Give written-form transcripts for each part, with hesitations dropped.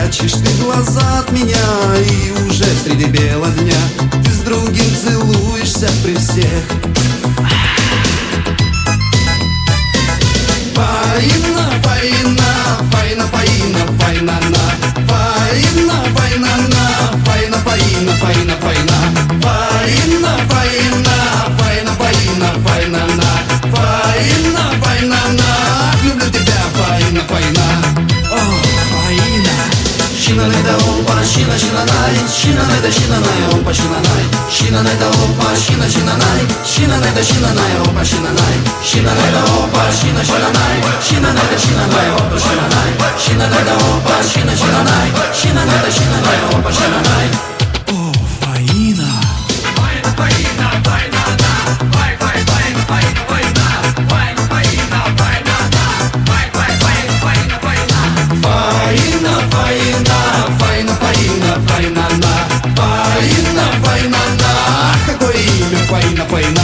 прячешь ты глаза от меня, и уже среди бела дня ты с другим целуешься при всех. Фаина, фаина, файна, фаина, файна, на. Фаина, файна, на. Файна, фаина, файна, файна. Фаина, фаина, файна, фаина, файна, на. Фаина, файна, на. Люблю тебя, фаина, файна. О, фаина. Шинанай да опа, шинанай, шинанай да шинанай, опа, шинанай. Шинанай да опа, шинанай, шинанай да шинанай, опа, шинанай. Шинанай да опа, шинанай, шинанай да шинанай, опа, шинанай. Шинанай да опа, шинанай, шинанай да шинанай, опа, шинанай. О, фаина. Фаина, фаина, фаина, да. Фаина, фаина, фаина, фаина, фаина, фаина, да. Фаина, фаина, фаина. Фаина, фаина, фаина, фаина, фаина, на. Фаина, фаина, на. Какое имя, фаина, фаина.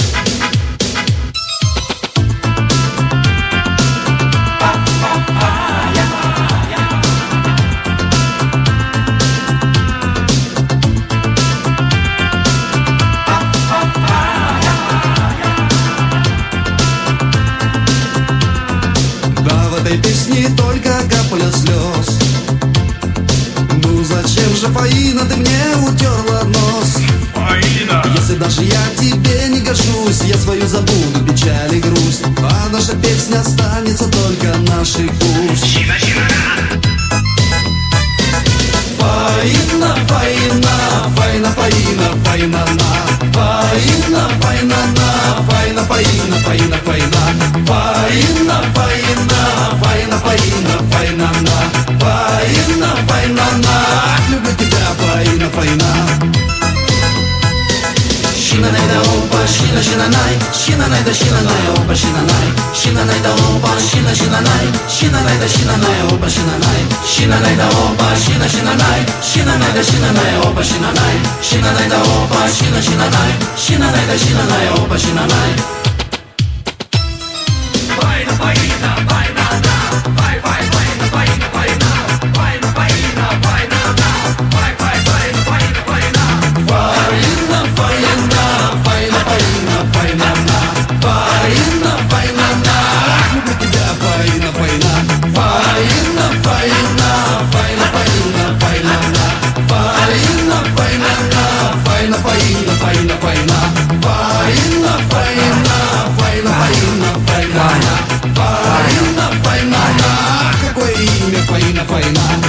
В этой песне только капля слез. Ну зачем же, фаина, ты мне утерла нос? Фаина! Если даже я тебе не гожусь, я свою забуду печаль и грусть, а наша песня останется только наших уст. Фаина, фаина, фаина, фаина, фаина, на. Фаина, фаина, на. Фаина, фаина, фаина, фаина. Фаина, фаина, фаина, фаина, фаина, на. Фаина, фаина, на. Люблю тебя, фаина, фаина. Шинанай да опа, шинанай, шинанай да шинанай, опа, шинанай. Шинанай да опа, шинанай, шинанай да шинанай, опа, шинанай. Шинанай да опа, шинанай, шинанай да шинанай, опа, шинанай. Шинанай да опа, шинанай, шинанай да шинанай, опа, шинанай. Фаина, фаина, фаина, да. Фаина, фаина, фаина. Фаина, фаина, фаина, да. Фаина, фаина, фаина. Фаина, фаина, фаина, фаина, фаина, на. Фаина, фаина, на. Люблю тебя, фаина, фаина. Фаина, фаина, фаина, фаина, фаина, на. Фаина, фаина, на. Фаина, фаина, фаина, фаина. Фаина, фаина, фаина, фаина, фаина, на. Фаина, фаина, на. Какое имя, фаина, фаина.